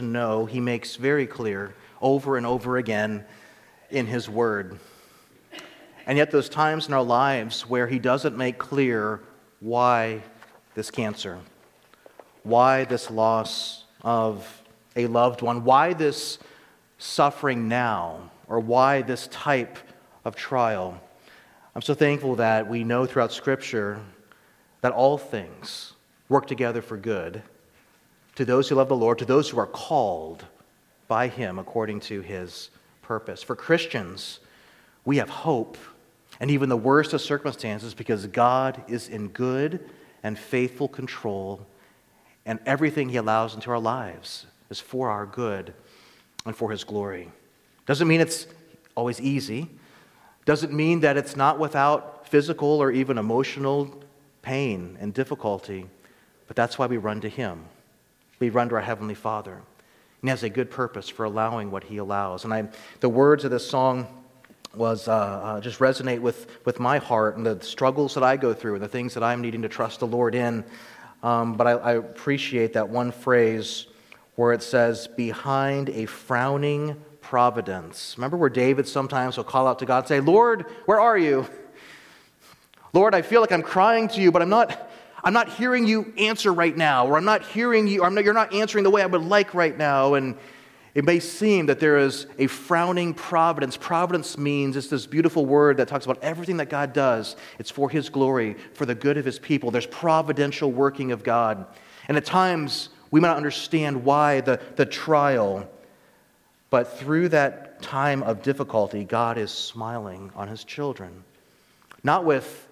know, he makes very clear over and over again in his word. And yet those times in our lives where he doesn't make clear why this cancer, why this loss of a loved one, why this suffering now, or why this type of trial. I'm so thankful that we know throughout Scripture that all things work together for good to those who love the Lord, to those who are called by him according to his purpose. For Christians, we have hope and even the worst of circumstances because God is in good and faithful control, and everything he allows into our lives is for our good and for his glory. Doesn't mean it's always easy. Doesn't mean that it's not without physical or even emotional pain and difficulty, but that's why we run to him. We run to our Heavenly Father. And he has a good purpose for allowing what he allows. And the words of this song was just resonate with my heart and the struggles that I go through and the things that I'm needing to trust the Lord in. But I appreciate that one phrase where it says, behind a frowning providence. Remember where David sometimes will call out to God and say, Lord, where are you? Lord, I feel like I'm crying to you, but I'm not hearing you answer right now, or I'm not hearing you, you're not answering the way I would like right now. And it may seem that there is a frowning providence. Providence means it's this beautiful word that talks about everything that God does. It's for his glory, for the good of his people. There's providential working of God. And at times, we may not understand why the trial, but through that time of difficulty, God is smiling on his children. Not with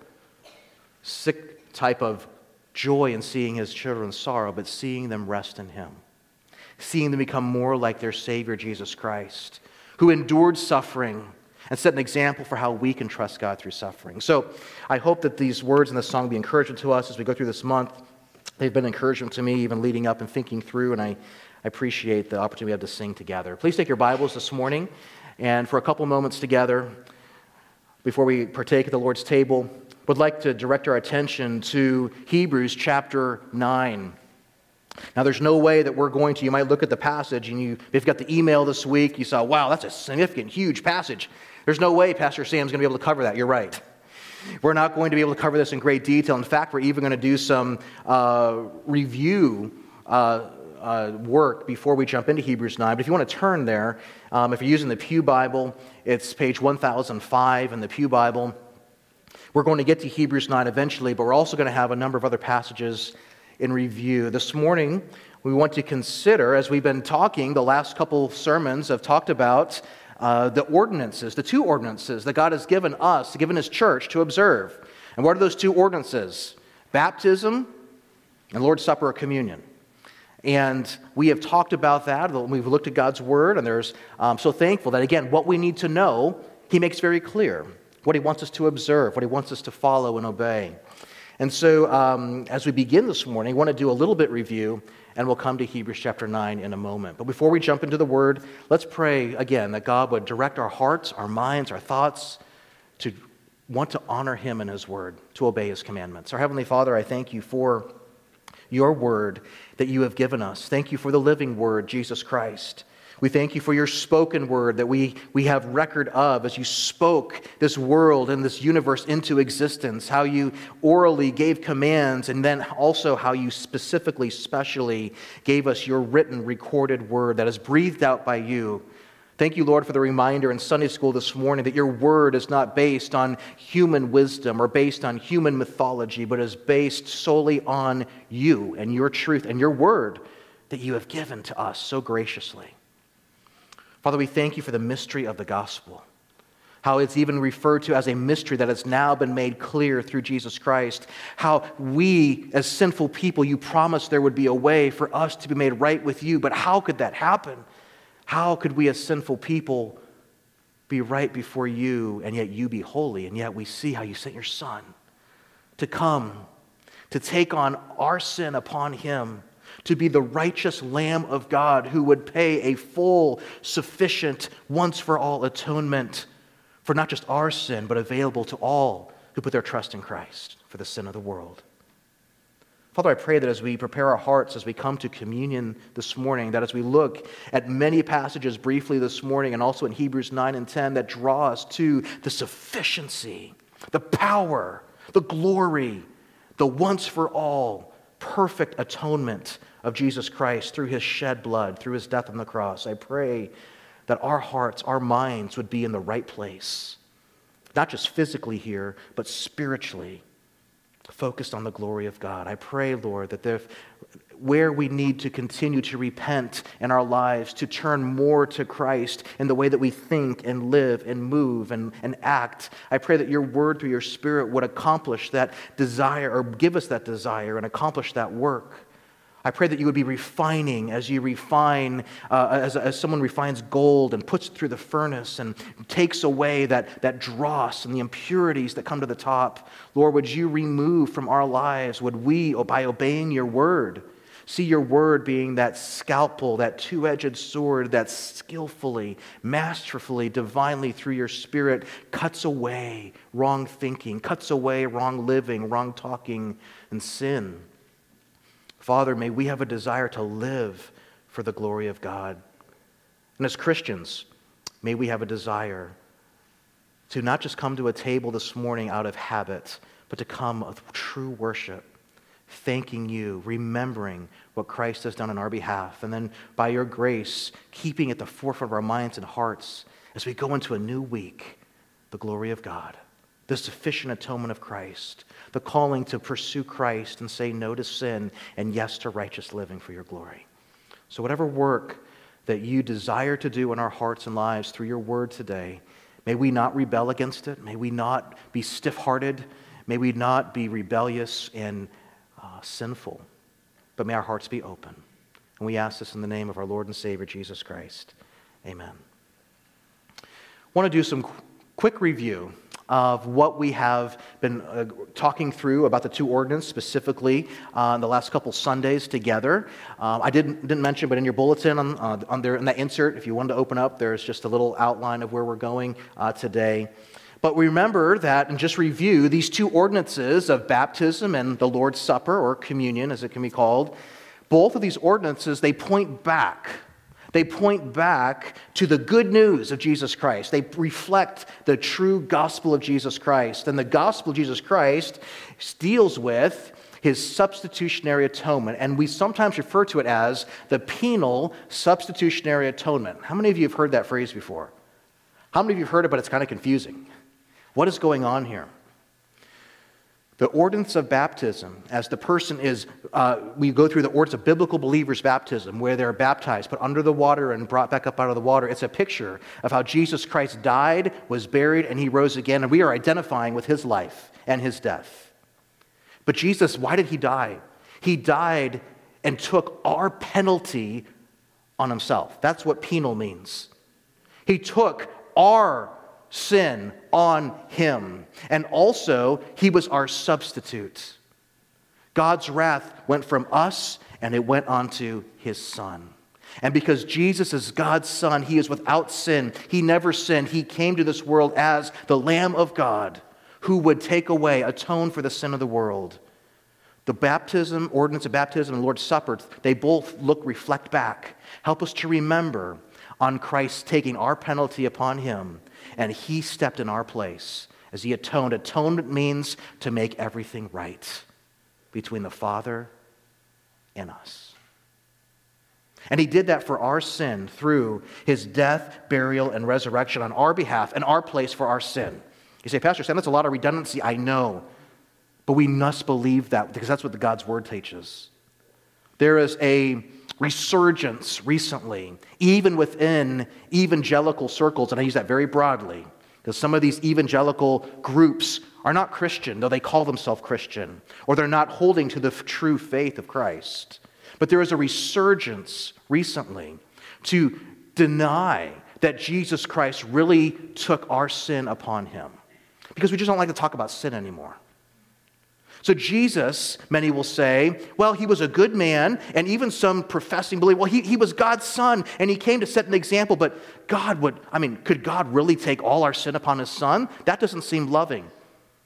sick type of joy in seeing his children's sorrow, but seeing them rest in him. Seeing them become more like their Savior, Jesus Christ, who endured suffering and set an example for how we can trust God through suffering. So I hope that these words in this song be encouragement to us as we go through this month. They've been encouragement to me even leading up and thinking through, and I appreciate the opportunity we have to sing together. Please take your Bibles this morning, and for a couple moments together, before we partake at the Lord's table, would like to direct our attention to Hebrews chapter 9. Now, there's no way that we're going to, you might look at the passage and if you've got the email this week, you saw, wow, that's a significant, huge passage. There's no way Pastor Sam's going to be able to cover that. You're right. We're not going to be able to cover this in great detail. In fact, we're even going to do some review work before we jump into Hebrews 9. But if you want to turn there, if you're using the Pew Bible, it's page 1005 in the Pew Bible. We're going to get to Hebrews 9 eventually, but we're also going to have a number of other passages in review. This morning, we want to consider, as we've been talking, the last couple sermons have talked about the ordinances, the two ordinances that God has given us, given his church to observe. And what are those two ordinances? Baptism and Lord's Supper or communion. And we have talked about that. We've looked at God's word, and there's so thankful that, again, what we need to know, he makes very clear. What he wants us to observe, what he wants us to follow and obey. And so as we begin this morning, I want to do a little bit review, and we'll come to Hebrews chapter 9 in a moment. But before we jump into the word, let's pray again that God would direct our hearts, our minds, our thoughts to want to honor him and his word, to obey his commandments. Our Heavenly Father, I thank you for your word that you have given us. Thank you for the living word, Jesus Christ. We thank you for your spoken word that we have record of as you spoke this world and this universe into existence, how you orally gave commands, and then also how you specifically, specially gave us your written, recorded word that is breathed out by you. Thank you, Lord, for the reminder in Sunday school this morning that your word is not based on human wisdom or based on human mythology, but is based solely on you and your truth and your word that you have given to us so graciously. Father, we thank you for the mystery of the gospel, how it's even referred to as a mystery that has now been made clear through Jesus Christ, how we as sinful people, you promised there would be a way for us to be made right with you, but how could that happen? How could we as sinful people be right before you and yet you be holy? And yet we see how you sent your Son to come, to take on our sin upon him, to be the righteous Lamb of God who would pay a full, sufficient, once-for-all atonement for not just our sin, but available to all who put their trust in Christ for the sin of the world. Father, I pray that as we prepare our hearts, as we come to communion this morning, that as we look at many passages briefly this morning and also in Hebrews 9 and 10 that draw us to the sufficiency, the power, the glory, the once for all perfect atonement of Jesus Christ through his shed blood, through his death on the cross. I pray that our hearts, our minds would be in the right place, not just physically here, but spiritually, focused on the glory of God. I pray, Lord, that where we need to continue to repent in our lives, to turn more to Christ in the way that we think and live and move and act, I pray that your word through your Spirit would accomplish that desire, or give us that desire and accomplish that work. I pray that you would be refining as you refine, as someone refines gold and puts it through the furnace and takes away that dross and the impurities that come to the top. Lord, would you remove from our lives, would we, by obeying your word, see your word being that scalpel, that two-edged sword that skillfully, masterfully, divinely through your Spirit cuts away wrong thinking, cuts away wrong living, wrong talking, and sin. Father, may we have a desire to live for the glory of God. And as Christians, may we have a desire to not just come to a table this morning out of habit, but to come with true worship, thanking you, remembering what Christ has done on our behalf, and then by your grace, keeping at the forefront of our minds and hearts as we go into a new week, the glory of God, the sufficient atonement of Christ, the calling to pursue Christ and say no to sin and yes to righteous living for your glory. So whatever work that you desire to do in our hearts and lives through your word today, may we not rebel against it. May we not be stiff-hearted. May we not be rebellious and sinful. But may our hearts be open. And we ask this in the name of our Lord and Savior, Jesus Christ. Amen. I want to do some quick review of what we have been talking through about the two ordinances, specifically in the last couple Sundays together. I didn't mention, but in your bulletin on there in that insert, if you wanted to open up, there's just a little outline of where we're going today. But remember that, and just review, these two ordinances of baptism and the Lord's Supper, or communion as it can be called, both of these ordinances, they point back. They point back to the good news of Jesus Christ. They reflect the true gospel of Jesus Christ. And the gospel of Jesus Christ deals with his substitutionary atonement. And we sometimes refer to it as the penal substitutionary atonement. How many of you have heard that phrase before? How many of you have heard it, but it's kind of confusing? What is going on here? The ordinance of baptism, as the person is, we go through the ordinance of biblical believers' baptism, where they're baptized, put under the water and brought back up out of the water. It's a picture of how Jesus Christ died, was buried, and he rose again, and we are identifying with his life and his death. But Jesus, why did he die? He died and took our penalty on himself. That's what penal means. He took our sin on him. And also, he was our substitute. God's wrath went from us and it went on to his Son. And because Jesus is God's Son, he is without sin. He never sinned. He came to this world as the Lamb of God who would take away, atone for the sin of the world. The baptism, ordinance of baptism, and Lord's Supper, they both reflect back. Help us to remember on Christ taking our penalty upon him, and he stepped in our place as he atoned. Atonement means to make everything right between the Father and us. And he did that for our sin through his death, burial, and resurrection on our behalf, and our place for our sin. You say, Pastor Sam, that's a lot of redundancy. I know. But we must believe that because that's what God's word teaches. There is a resurgence recently, even within evangelical circles, and I use that very broadly, because some of these evangelical groups are not Christian, though they call themselves Christian, or they're not holding to the true faith of Christ. But there is a resurgence recently to deny that Jesus Christ really took our sin upon him, because we just don't like to talk about sin anymore. So Jesus, many will say, well, he was a good man, and even some professing believe, well, he was God's Son, and he came to set an example, but could God really take all our sin upon his Son? That doesn't seem loving.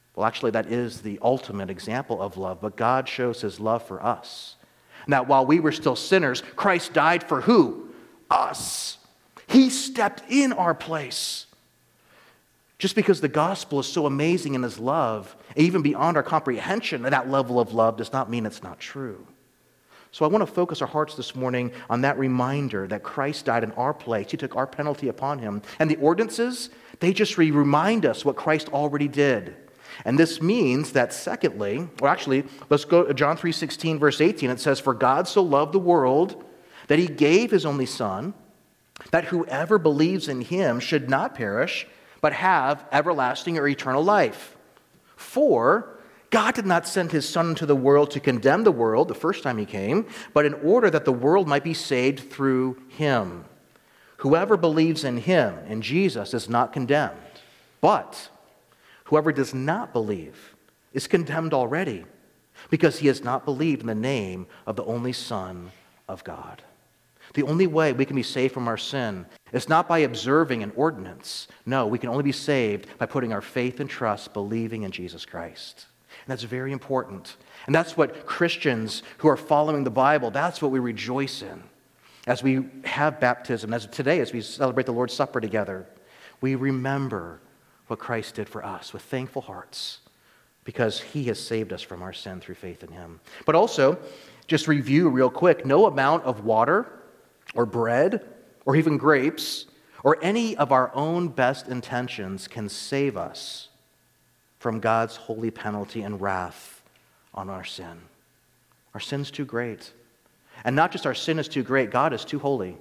Well, actually, that is the ultimate example of love, but God shows his love for us. And that while we were still sinners, Christ died for who? Us. He stepped in our place. Just because the gospel is so amazing in his love, even beyond our comprehension, that level of love does not mean it's not true. So I want to focus our hearts this morning on that reminder that Christ died in our place. He took our penalty upon him. And the ordinances, they just remind us what Christ already did. And this means that secondly, or actually, let's go to John 3:16, verse 18. It says, "For God so loved the world that he gave his only Son, that whoever believes in him should not perish, but have everlasting or eternal life. For God did not send his Son into the world to condemn the world the first time he came, but in order that the world might be saved through him. Whoever believes in him, in Jesus, is not condemned. But whoever does not believe is condemned already, because he has not believed in the name of the only Son of God." The only way we can be saved from our sin is not by observing an ordinance. No, we can only be saved by putting our faith and trust, believing in Jesus Christ. And that's very important. And that's what Christians who are following the Bible, that's what we rejoice in. As we have baptism, as today, as we celebrate the Lord's Supper together, we remember what Christ did for us with thankful hearts, because he has saved us from our sin through faith in him. But also, just review real quick, no amount of water or bread or even grapes or any of our own best intentions can save us from God's holy penalty and wrath on our sin. Our sin's too great. And not just our sin is too great, God is too holy.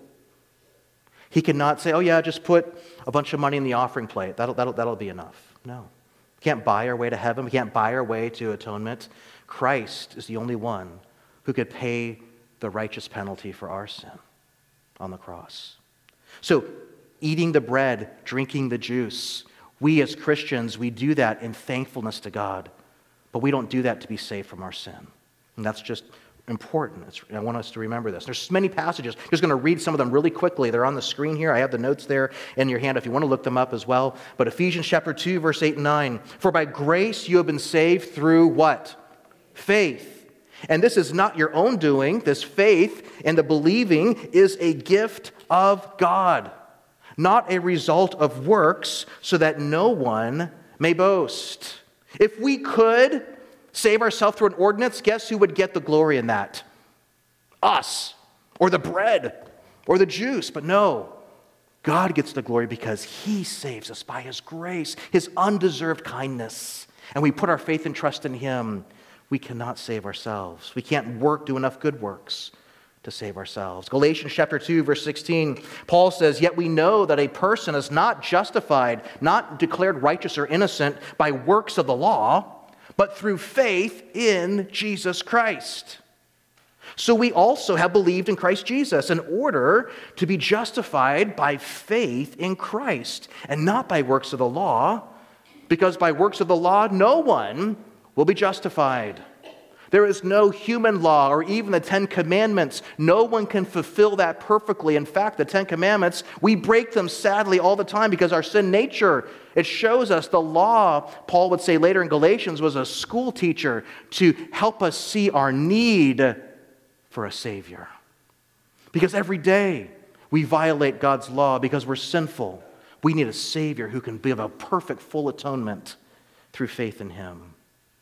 He cannot say, "Oh yeah, just put a bunch of money in the offering plate. That'll be enough." No. We can't buy our way to heaven. We can't buy our way to atonement. Christ is the only one who could pay the righteous penalty for our sin on the cross. So, eating the bread, drinking the juice, we as Christians, we do that in thankfulness to God, but we don't do that to be saved from our sin. And that's just important. I want us to remember this. There's many passages. I'm just going to read some of them really quickly. They're on the screen here. I have the notes there in your hand if you want to look them up as well. But Ephesians chapter 2, verse 8 and 9. "For by grace you have been saved through" what? "Faith. And this is not your own doing." This faith and the believing is a gift of God, not a result of works, so that no one may boast. If we could save ourselves through an ordinance, guess who would get the glory in that? Us, or the bread, or the juice. But no, God gets the glory because he saves us by his grace, his undeserved kindness. And we put our faith and trust in him. We cannot save ourselves. We can't do enough good works to save ourselves. Galatians chapter 2, verse 16, Paul says, "Yet we know that a person is not justified, not declared righteous or innocent by works of the law, but through faith in Jesus Christ. So we also have believed in Christ Jesus in order to be justified by faith in Christ, and not by works of the law, because by works of the law no one will be justified. There is no human law or even the 10 Commandments. No one can fulfill that perfectly. In fact, the 10 Commandments, we break them sadly all the time because our sin nature, it shows us the law, Paul would say later in Galatians, was a school teacher to help us see our need for a Savior. Because every day we violate God's law because we're sinful. We need a Savior who can give a perfect, full atonement through faith in him.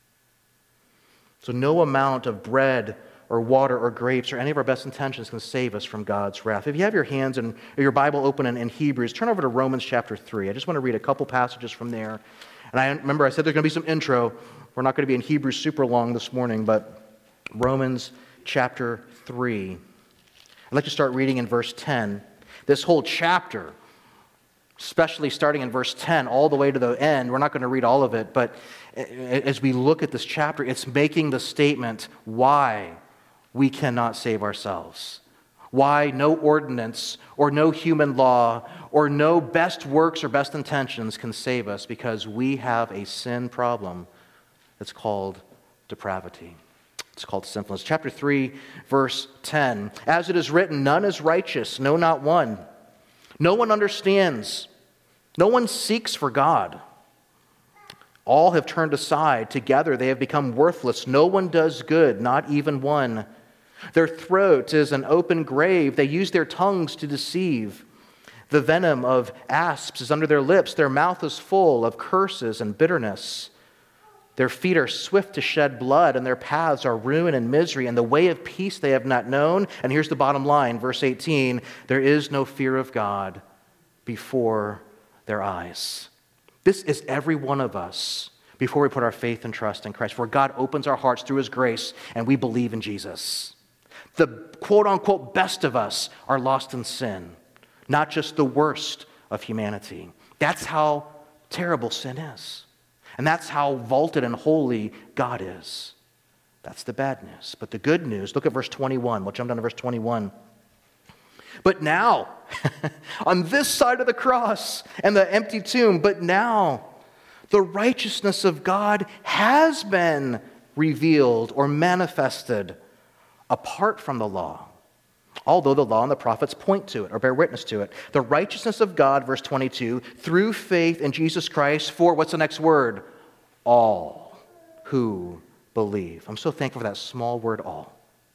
So no amount of bread or water or grapes or any of our best intentions can save us from God's wrath. If you have your hands and your Bible open in Hebrews, turn over to Romans chapter 3. I just want to read a couple passages from there. And I remember I said there's going to be some intro. We're not going to be in Hebrews super long this morning, but Romans chapter 3. I'd like to start reading in verse 10. This whole chapter, especially starting in verse 10 all the way to the end, we're not going to read all of it, but as we look at this chapter, it's making the statement why we cannot save ourselves. Why no ordinance or no human law or no best works or best intentions can save us, because we have a sin problem that's called depravity. It's called sinfulness. Chapter 3, verse 10. As it is written, none is righteous, no, not one. No one understands. No one seeks for God. All have turned aside. Together they have become worthless. No one does good, not even one. Their throat is an open grave. They use their tongues to deceive. The venom of asps is under their lips. Their mouth is full of curses and bitterness. Their feet are swift to shed blood, and their paths are ruin and misery, and the way of peace they have not known. And here's the bottom line, verse 18, there is no fear of God before their eyes. This is every one of us before we put our faith and trust in Christ, where God opens our hearts through his grace, and we believe in Jesus. The quote-unquote best of us are lost in sin, not just the worst of humanity. That's how terrible sin is. And that's how vaulted and holy God is. That's the bad news. But the good news, look at verse 21. We'll jump down to verse 21. But now, on this side of the cross and the empty tomb, but now the righteousness of God has been revealed or manifested apart from the law. Although the law and the prophets point to it or bear witness to it. The righteousness of God, verse 22, through faith in Jesus Christ for, what's the next word? All who believe. I'm so thankful for that small word, all.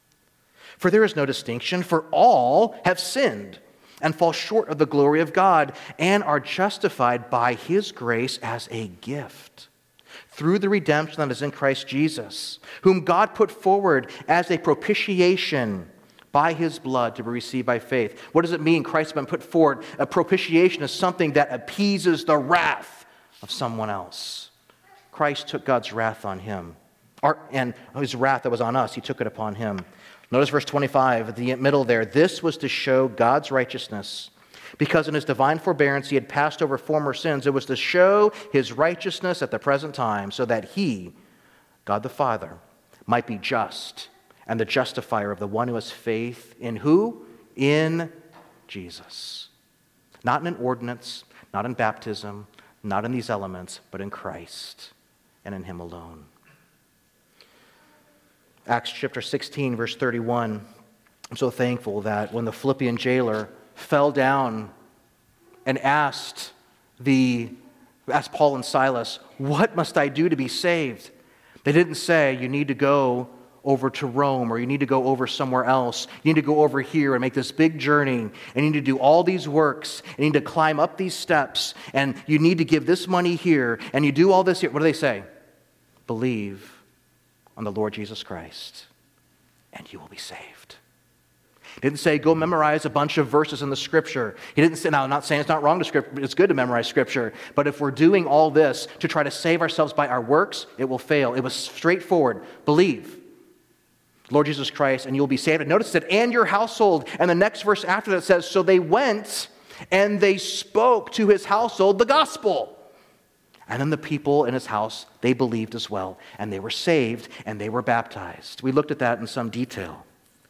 For there is no distinction, for all have sinned and fall short of the glory of God and are justified by his grace as a gift through the redemption that is in Christ Jesus, whom God put forward as a propitiation by his blood to be received by faith. What does it mean Christ has been put forward? A propitiation is something that appeases the wrath of someone else. Christ took God's wrath on him. And his wrath that was on us, he took it upon him. Notice verse 25 at the middle there. This was to show God's righteousness. Because in his divine forbearance he had passed over former sins. It was to show his righteousness at the present time so that he, God the Father, might be just and the justifier of the one who has faith in who? In Jesus. Not in an ordinance, not in baptism, not in these elements, but in Christ and in him alone. Acts chapter 16, verse 31. I'm so thankful that when the Philippian jailer fell down and asked Paul and Silas, what must I do to be saved? They didn't say, you need to go over to Rome, or you need to go over somewhere else. You need to go over here and make this big journey, and you need to do all these works, and you need to climb up these steps, and you need to give this money here, and you do all this here. What do they say? Believe on the Lord Jesus Christ, and you will be saved. He didn't say, go memorize a bunch of verses in the Scripture. He didn't say, now I'm not saying it's not wrong to Scripture, it's good to memorize Scripture, but if we're doing all this to try to save ourselves by our works, it will fail. It was straightforward. Believe, Lord Jesus Christ, and you'll be saved. And notice that, and your household. And the next verse after that says, so they went and they spoke to his household the gospel. And then the people in his house, they believed as well. And they were saved and they were baptized. We looked at that in some detail.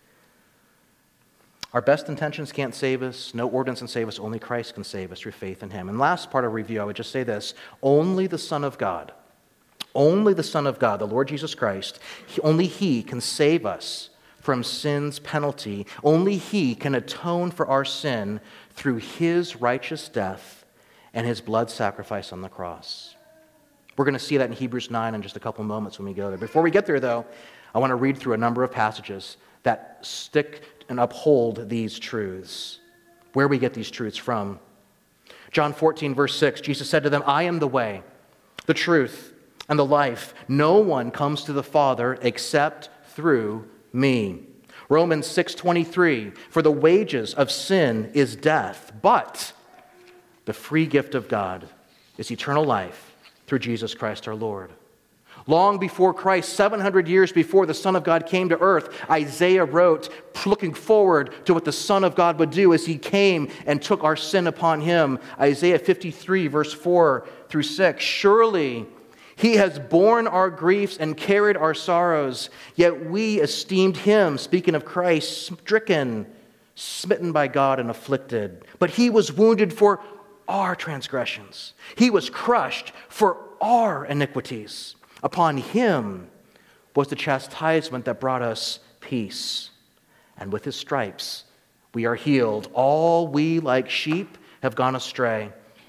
Our best intentions can't save us. No ordinance can save us. Only Christ can save us through faith in him. And last part of review, I would just say this. Only the Son of God, the Lord Jesus Christ, only he can save us from sin's penalty. Only he can atone for our sin through his righteous death and his blood sacrifice on the cross. We're going to see that in Hebrews 9 in just a couple moments when we go there. Before we get there, though, I want to read through a number of passages that stick and uphold these truths, where we get these truths from. John 14, verse 6, Jesus said to them, I am the way, the truth, and the life. No one comes to the Father except through me. Romans 6:23, for the wages of sin is death, but the free gift of God is eternal life through Jesus Christ our Lord. Long before Christ, 700 years before the Son of God came to earth, Isaiah wrote, looking forward to what the Son of God would do as he came and took our sin upon him. Isaiah 53, verse 4 through 6, surely he has borne our griefs and carried our sorrows, yet we esteemed him, speaking of Christ, stricken, smitten by God and afflicted. But he was wounded for our transgressions. He was crushed for our iniquities. Upon him was the chastisement that brought us peace. And with his stripes we are healed. All we like sheep have gone astray.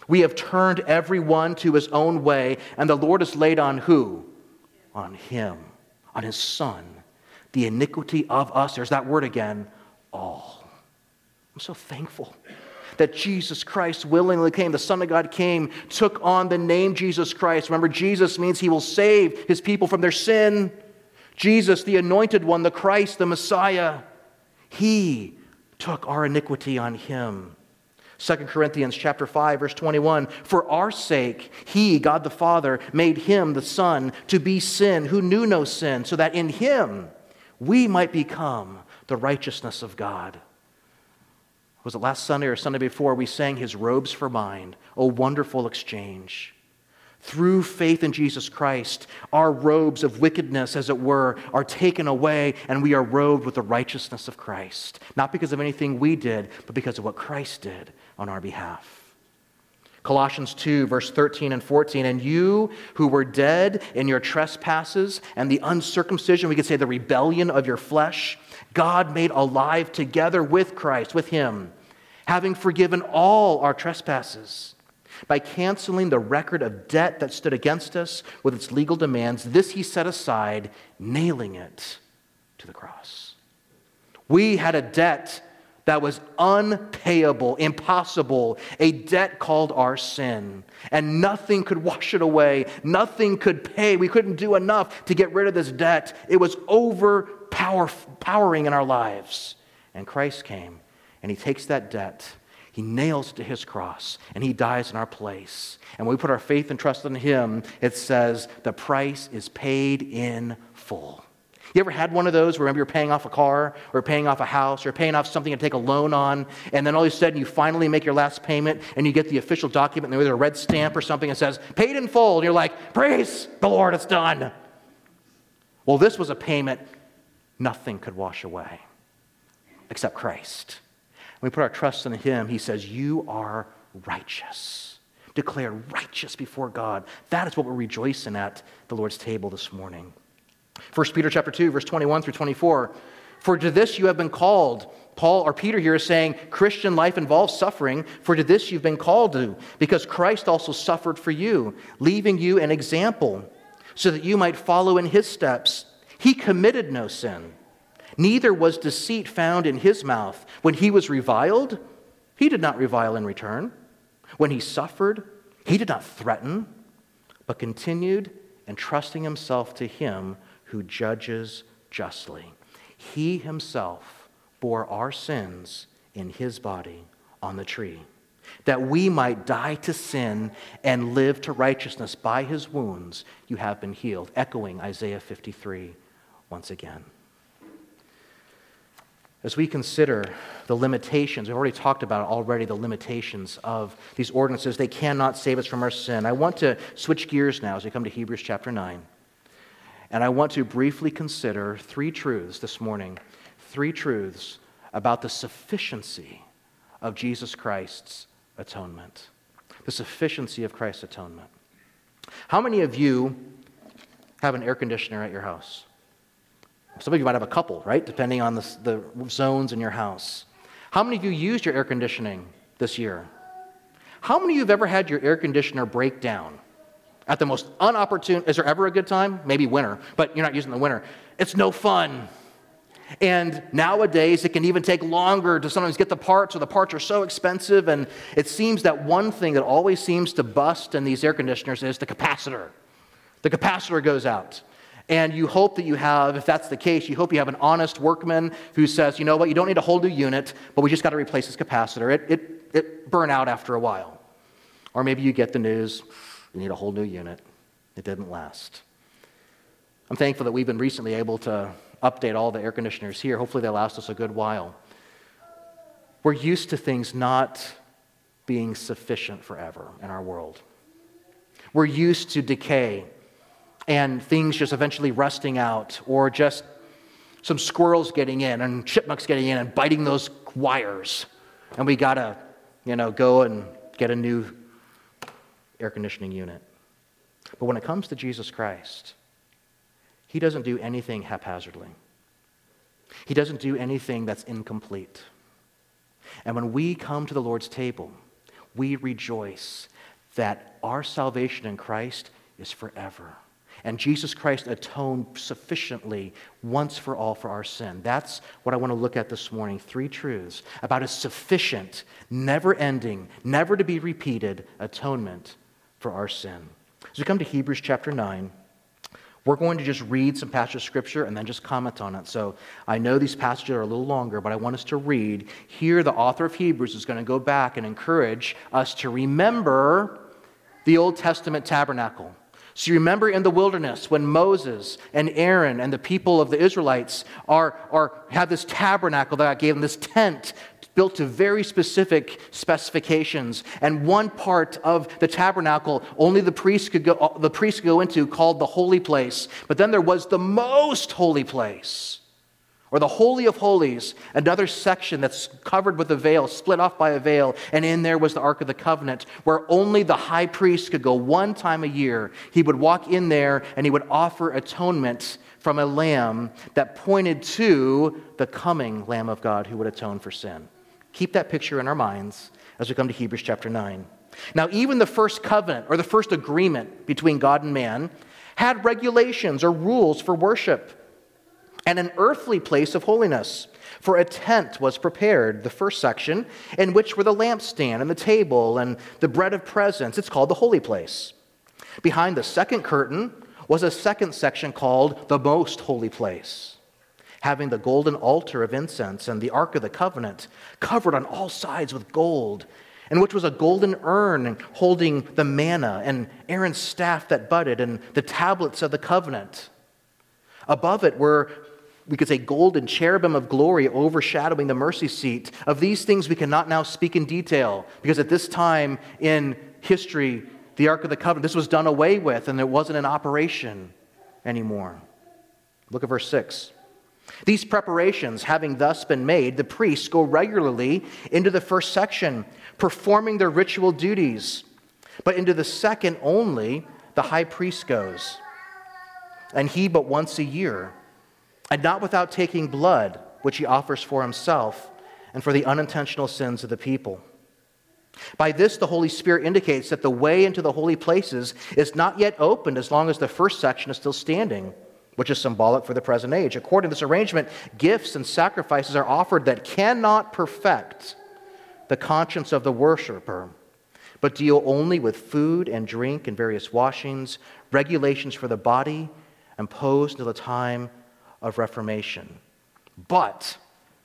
We have turned everyone to his own way, and the Lord has laid on who? On him, on his Son, the iniquity of us. There's that word again, all. I'm so thankful that Jesus Christ willingly came. The Son of God came, took on the name Jesus Christ. Remember, Jesus means he will save his people from their sin. Jesus, the anointed one, the Christ, the Messiah, he took our iniquity on him. 2 Corinthians chapter 5, verse 21, for our sake, he, God the Father, made him, the Son, to be sin who knew no sin, so that in him we might become the righteousness of God. Was it last Sunday or Sunday before we sang his robes for mine? Oh, wonderful exchange. Through faith in Jesus Christ, our robes of wickedness, as it were, are taken away, and we are robed with the righteousness of Christ. Not because of anything we did, but because of what Christ did on our behalf. Colossians 2, verse 13 and 14, and you who were dead in your trespasses and the uncircumcision, we could say the rebellion of your flesh, God made alive together with Christ, with him, having forgiven all our trespasses. By canceling the record of debt that stood against us with its legal demands, this he set aside, nailing it to the cross. We had a debt that was unpayable, impossible, a debt called our sin. And nothing could wash it away. Nothing could pay. We couldn't do enough to get rid of this debt. It was overpowering in our lives. And Christ came, and he takes that debt, he nails it to his cross, and he dies in our place. And when we put our faith and trust in him, it says the price is paid in full. You ever had one of those where remember you're paying off a car or paying off a house or paying off something to take a loan on, and then all of a sudden you finally make your last payment and you get the official document with a red stamp or something that says, paid in full, and you're like, praise the Lord, it's done. Well, this was a payment nothing could wash away except Christ. When we put our trust in him, he says, you are righteous, declared righteous before God. That is what we're rejoicing at the Lord's table this morning. 1 Peter chapter 2, verse 21 through 24. For to this you have been called. Paul or Peter here is saying Christian life involves suffering. For to this you've been called to, because Christ also suffered for you, leaving you an example, so that you might follow in his steps. He committed no sin. Neither was deceit found in his mouth. When he was reviled, he did not revile in return. When he suffered, he did not threaten, but continued entrusting himself to him who judges justly. He himself bore our sins in his body on the tree, that we might die to sin and live to righteousness. By his wounds you have been healed. Echoing Isaiah 53 once again. As we consider the limitations, we've already talked about the limitations of these ordinances. They cannot save us from our sin. I want to switch gears now as we come to Hebrews chapter 9. And I want to briefly consider three truths this morning, three truths about the sufficiency of Jesus Christ's atonement. The sufficiency of Christ's atonement. How many of you have an air conditioner at your house? Some of you might have a couple, right? Depending on the zones in your house. How many of you used your air conditioning this year? How many of you have ever had your air conditioner break down? At the most inopportune, is there ever a good time? Maybe winter, but you're not using the winter. It's no fun. And nowadays, it can even take longer to sometimes get the parts, or the parts are so expensive, and it seems that one thing that always seems to bust in these air conditioners is the capacitor. The capacitor goes out. And you hope that you have, if that's the case, you hope you have an honest workman who says, you know what, you don't need a whole new unit, but we just got to replace this capacitor. It burn out after a while. Or maybe you get the news, you need a whole new unit. It didn't last. I'm thankful that we've been recently able to update all the air conditioners here. Hopefully they last us a good while. We're used to things not being sufficient forever in our world. We're used to decay and things just eventually rusting out, or just some squirrels getting in and chipmunks getting in and biting those wires. And we got to, go and get a new air conditioning unit. But when it comes to Jesus Christ, he doesn't do anything haphazardly. He doesn't do anything that's incomplete. And when we come to the Lord's table, we rejoice that our salvation in Christ is forever. And Jesus Christ atoned sufficiently once for all for our sin. That's what I want to look at this morning. 3 truths about a sufficient, never-ending, never to be repeated atonement for our sin. As we come to Hebrews chapter 9, we're going to just read some passage of Scripture and then just comment on it. So I know these passages are a little longer, but I want us to read. Here, the author of Hebrews is going to go back and encourage us to remember the Old Testament tabernacle. So you remember in the wilderness when Moses and Aaron and the people of the Israelites have this tabernacle that God gave them, this tent built to very specific specifications. And one part of the tabernacle only the priest could go into, called the holy place. But then there was the most holy place, or the Holy of Holies, another section that's covered with a veil, split off by a veil, and in there was the Ark of the Covenant, where only the high priest could go one time a year. He would walk in there and he would offer atonement from a lamb that pointed to the coming Lamb of God who would atone for sin. Keep that picture in our minds as we come to Hebrews chapter 9. Now, even the first covenant, or the first agreement between God and man, had regulations or rules for worship and an earthly place of holiness. For a tent was prepared, the first section, in which were the lampstand and the table and the bread of presence. It's called the holy place. Behind the second curtain was a second section called the most holy place, having the golden altar of incense and the Ark of the Covenant, covered on all sides with gold, in which was a golden urn holding the manna and Aaron's staff that budded and the tablets of the covenant. Above it were, we could say, golden cherubim of glory overshadowing the mercy seat. Of these things we cannot now speak in detail, because at this time in history, the Ark of the Covenant, this was done away with and it wasn't in operation anymore. Look at verse 6. These preparations having thus been made, the priests go regularly into the first section, performing their ritual duties. But into the second only the high priest goes, and he but once a year, and not without taking blood, which he offers for himself and for the unintentional sins of the people. By this, the Holy Spirit indicates that the way into the holy places is not yet opened as long as the first section is still standing, which is symbolic for the present age. According to this arrangement, gifts and sacrifices are offered that cannot perfect the conscience of the worshiper, but deal only with food and drink and various washings, regulations for the body, imposed until the time of Reformation. But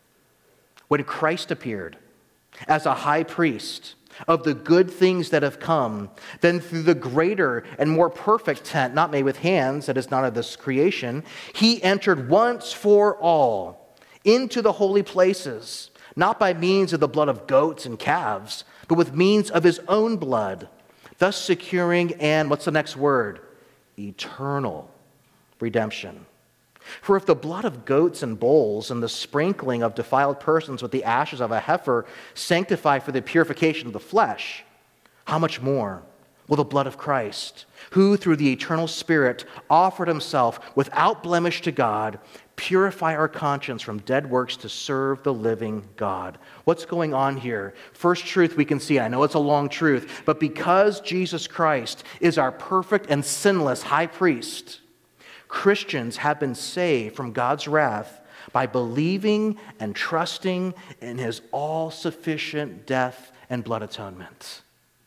when Christ appeared as a high priest of the good things that have come, then through the greater and more perfect tent, not made with hands, that is not of this creation, he entered once for all into the holy places, not by means of the blood of goats and calves, but with means of his own blood, thus securing, and what's the next word? Eternal redemption. For if the blood of goats and bulls and the sprinkling of defiled persons with the ashes of a heifer sanctify for the purification of the flesh, how much more will the blood of Christ, who through the eternal Spirit offered himself without blemish to God, purify our conscience from dead works to serve the living God? What's going on here? First truth we can see, I know it's a long truth, but because Jesus Christ is our perfect and sinless high priest, Christians have been saved from God's wrath by believing and trusting in his all-sufficient death and blood atonement.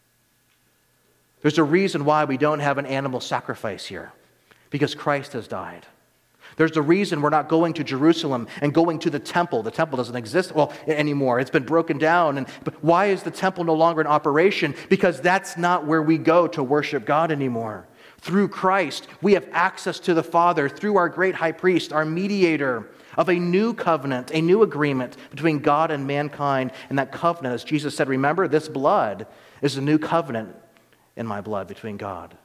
There's a reason why we don't have an animal sacrifice here, because Christ has died. There's a reason we're not going to Jerusalem and going to the temple. The temple doesn't exist anymore. It's been broken down. But why is the temple no longer in operation? Because that's not where we go to worship God anymore. Through Christ, we have access to the Father through our great high priest, our mediator of a new covenant, a new agreement between God and mankind. And that covenant, as Jesus said, remember, this blood is a new covenant in my blood between God.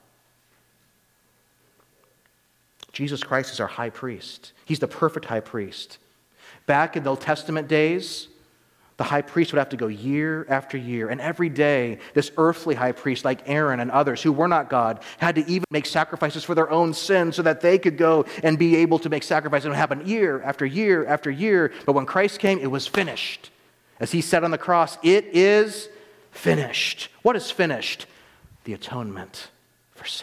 Jesus Christ is our high priest. He's the perfect high priest. Back in the Old Testament days, the high priest would have to go year after year. And every day, this earthly high priest like Aaron and others who were not God had to even make sacrifices for their own sins so that they could go and be able to make sacrifices. It would happen year after year after year. But when Christ came, it was finished. As he said on the cross, it is finished. What is finished? The atonement for sin.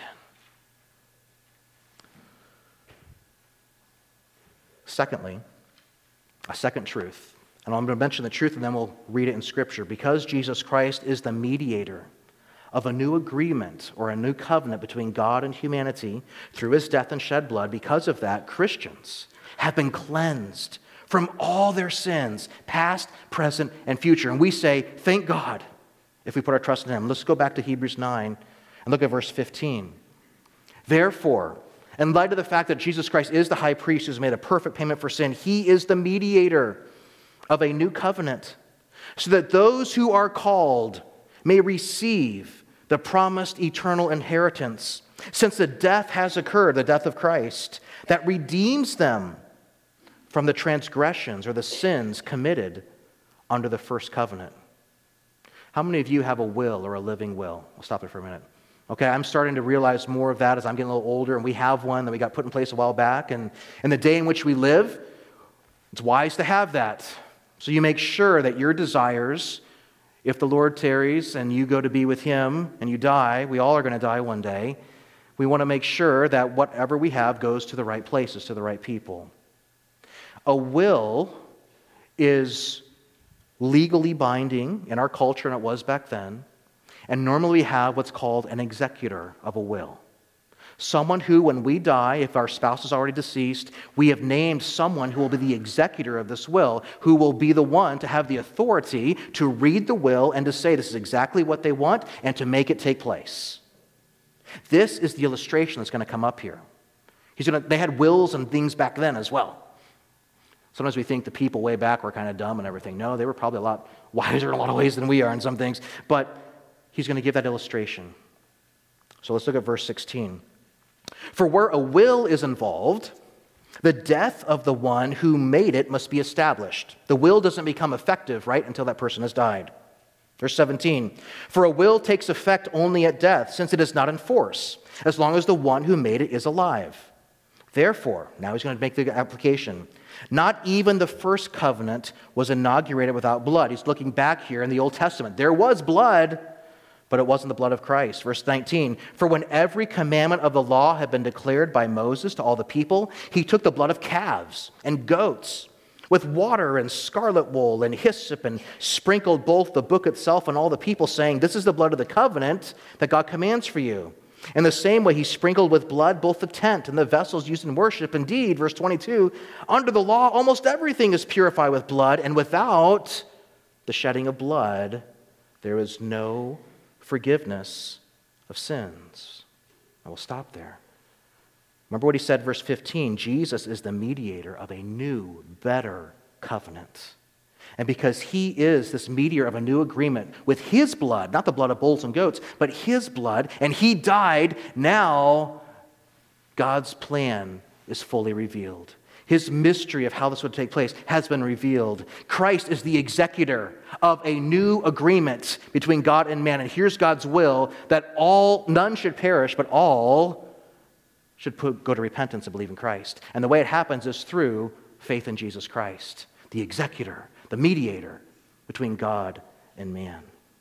Secondly, a second truth. And I'm going to mention the truth and then we'll read it in Scripture. Because Jesus Christ is the mediator of a new agreement or a new covenant between God and humanity through his death and shed blood, because of that, Christians have been cleansed from all their sins, past, present, and future. And we say, thank God, if we put our trust in him. Let's go back to Hebrews 9 and look at verse 15. Therefore, in light of the fact that Jesus Christ is the high priest who's made a perfect payment for sin, he is the mediator of a new covenant, so that those who are called may receive the promised eternal inheritance, since the death has occurred, the death of Christ, that redeems them from the transgressions or the sins committed under the first covenant. How many of you have a will or a living will? We'll stop there for a minute. Okay, I'm starting to realize more of that as I'm getting a little older, and we have one that we got put in place a while back. And in the day in which we live, it's wise to have that. So you make sure that your desires, if the Lord tarries and you go to be with him and you die, we all are going to die one day, we want to make sure that whatever we have goes to the right places, to the right people. A will is legally binding in our culture, and it was back then. And normally we have what's called an executor of a will. Someone who, when we die, if our spouse is already deceased, we have named someone who will be the executor of this will, who will be the one to have the authority to read the will and to say this is exactly what they want and to make it take place. This is the illustration that's going to come up here. They had wills and things back then as well. Sometimes we think the people way back were kind of dumb and everything. No, they were probably a lot wiser in a lot of ways than we are in some things. But he's going to give that illustration. So let's look at verse 16. For where a will is involved, the death of the one who made it must be established. The will doesn't become effective, right, until that person has died. Verse 17. For a will takes effect only at death, since it is not in force, as long as the one who made it is alive. Therefore, now he's going to make the application. Not even the first covenant was inaugurated without blood. He's looking back here in the Old Testament. There was blood, but it wasn't the blood of Christ. Verse 19, for when every commandment of the law had been declared by Moses to all the people, he took the blood of calves and goats with water and scarlet wool and hyssop and sprinkled both the book itself and all the people, saying, this is the blood of the covenant that God commands for you. In the same way, he sprinkled with blood both the tent and the vessels used in worship. Indeed, verse 22, under the law, almost everything is purified with blood, and without the shedding of blood, there is no forgiveness of sins. I will stop there. Remember what he said, verse 15, Jesus is the mediator of a new, better covenant. And because he is this mediator of a new agreement with his blood, not the blood of bulls and goats, but his blood, and he died, now God's plan is fully revealed. His mystery of how this would take place has been revealed. Christ is the executor of a new agreement between God and man. And here's God's will, that none should perish, but all should go to repentance and believe in Christ. And the way it happens is through faith in Jesus Christ, the executor, the mediator between God and man.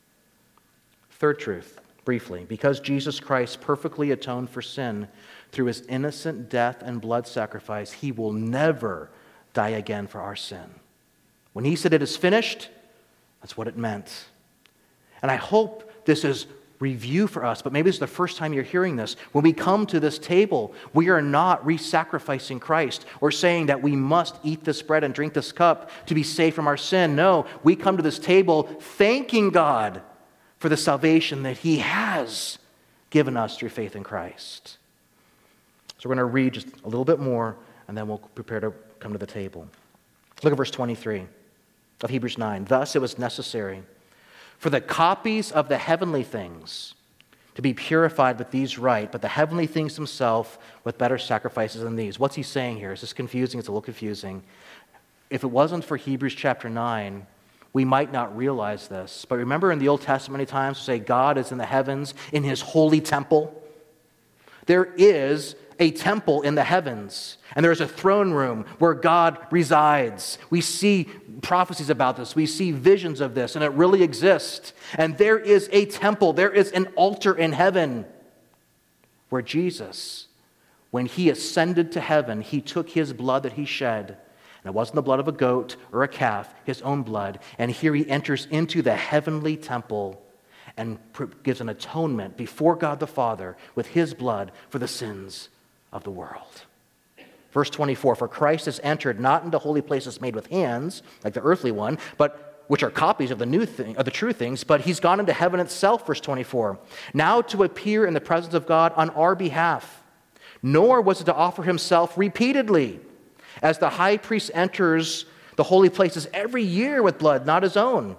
Third truth, briefly, because Jesus Christ perfectly atoned for sin through his innocent death and blood sacrifice, he will never die again for our sin. When he said it is finished, that's what it meant. And I hope this is review for us, but maybe this is the first time you're hearing this. When we come to this table, we are not re-sacrificing Christ or saying that we must eat this bread and drink this cup to be saved from our sin. No, we come to this table thanking God for the salvation that he has given us through faith in Christ. So we're going to read just a little bit more, and then we'll prepare to come to the table. Look at verse 23 of Hebrews 9. Thus it was necessary for the copies of the heavenly things to be purified with these right, but the heavenly things themselves with better sacrifices than these. What's he saying here? Is this confusing? It's a little confusing. If it wasn't for Hebrews chapter 9, we might not realize this. But remember in the Old Testament many times we say God is in the heavens in his holy temple. There is a temple in the heavens, and there is a throne room where God resides. We see prophecies about this. We see visions of this, and it really exists. And there is a temple, there is an altar in heaven where Jesus, when he ascended to heaven, he took his blood that he shed, and it wasn't the blood of a goat or a calf, his own blood, and here he enters into the heavenly temple and gives an atonement before God the Father with his blood for the sins of the world. Verse 24, for Christ has entered not into holy places made with hands, like the earthly one, but which are copies of the true things, but he's gone into heaven itself, verse 24, now to appear in the presence of God on our behalf. Nor was it to offer himself repeatedly, as the high priest enters the holy places every year with blood, not his own.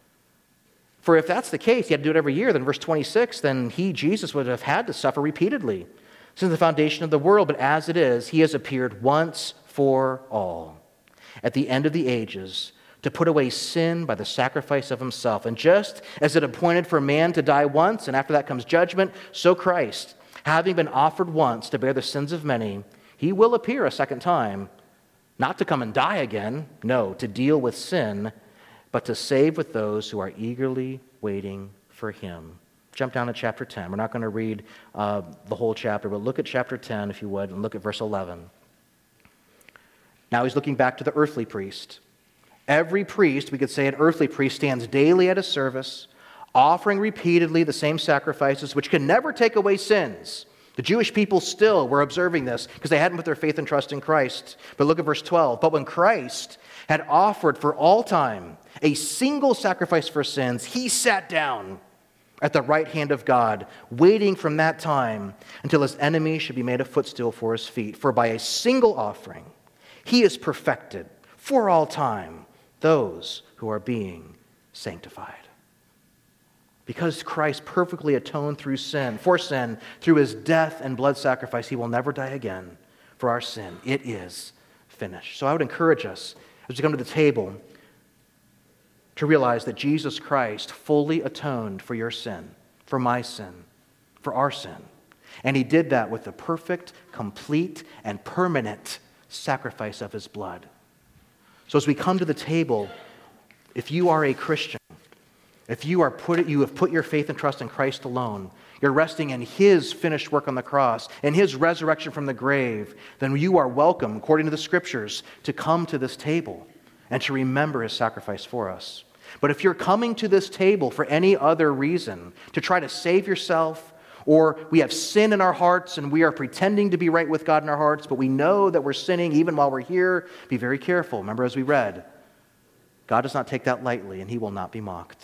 For if that's the case, he had to do it every year, then verse 26, then he, Jesus, would have had to suffer repeatedly since the foundation of the world. But as it is, he has appeared once for all at the end of the ages to put away sin by the sacrifice of himself. And just as it appointed for man to die once, and after that comes judgment, so Christ, having been offered once to bear the sins of many, he will appear a second time, not to come and die again, no, to deal with sin, but to save with those who are eagerly waiting for him. Jump down to chapter 10. We're not going to read the whole chapter, but look at chapter 10, if you would, and look at verse 11. Now he's looking back to the earthly priest. Every priest, we could say an earthly priest, stands daily at his service, offering repeatedly the same sacrifices, which can never take away sins. The Jewish people still were observing this because they hadn't put their faith and trust in Christ. But look at verse 12. But when Christ had offered for all time a single sacrifice for sins, he sat down at the right hand of God, waiting from that time until his enemies should be made a footstool for his feet. For by a single offering, he has perfected for all time those who are being sanctified. Because Christ perfectly atoned for sin through his death and blood sacrifice, he will never die again for our sin. It is finished. So I would encourage us as we come to the table to realize that Jesus Christ fully atoned for your sin, for my sin, for our sin. And he did that with the perfect, complete, and permanent sacrifice of his blood. So as we come to the table, if you are a Christian, if you have put your faith and trust in Christ alone, you're resting in his finished work on the cross and his resurrection from the grave, then you are welcome, according to the scriptures, to come to this table and to remember his sacrifice for us. But if you're coming to this table for any other reason, to try to save yourself, or we have sin in our hearts and we are pretending to be right with God in our hearts, but we know that we're sinning even while we're here, be very careful. Remember, as we read, God does not take that lightly and he will not be mocked.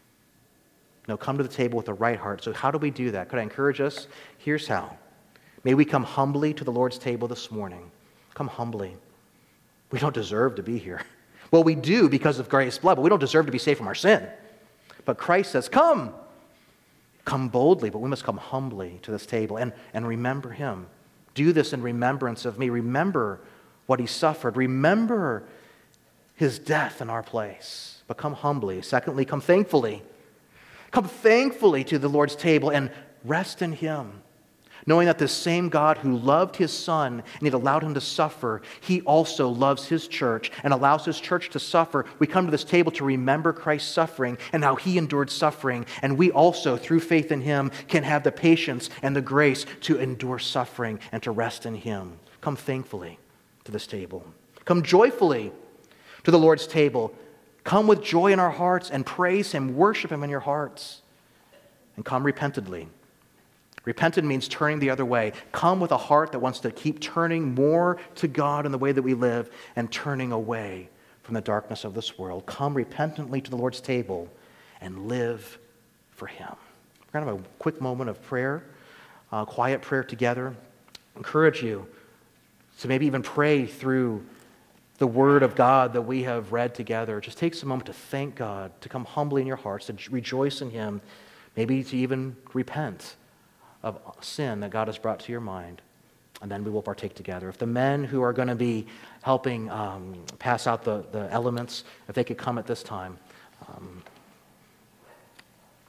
No, come to the table with the right heart. So how do we do that? Could I encourage us? Here's how. May we come humbly to the Lord's table this morning. Come humbly. We don't deserve to be here. Well, we do because of grace blood, but we don't deserve to be saved from our sin. But Christ says, come. Come boldly, but we must come humbly to this table and remember him. Do this in remembrance of me. Remember what he suffered. Remember his death in our place. But come humbly. Secondly, come thankfully. Come thankfully to the Lord's table and rest in him, knowing that this same God who loved his Son and yet allowed him to suffer, he also loves his church and allows his church to suffer. We come to this table to remember Christ's suffering and how he endured suffering, and we also, through faith in him, can have the patience and the grace to endure suffering and to rest in him. Come thankfully to this table. Come joyfully to the Lord's table. Come with joy in our hearts and praise him, worship him in your hearts. And come repentantly. Repentant means turning the other way. Come with a heart that wants to keep turning more to God in the way that we live and turning away from the darkness of this world. Come repentantly to the Lord's table and live for him. We're going to have a quick moment of prayer, quiet prayer together. I encourage you to maybe even pray through the word of God that we have read together. Just take some moment to thank God, to come humbly in your hearts, to rejoice in him, maybe to even repent of sin that God has brought to your mind. And then we will partake together. If the men who are going to be helping pass out the elements, if they could come at this time.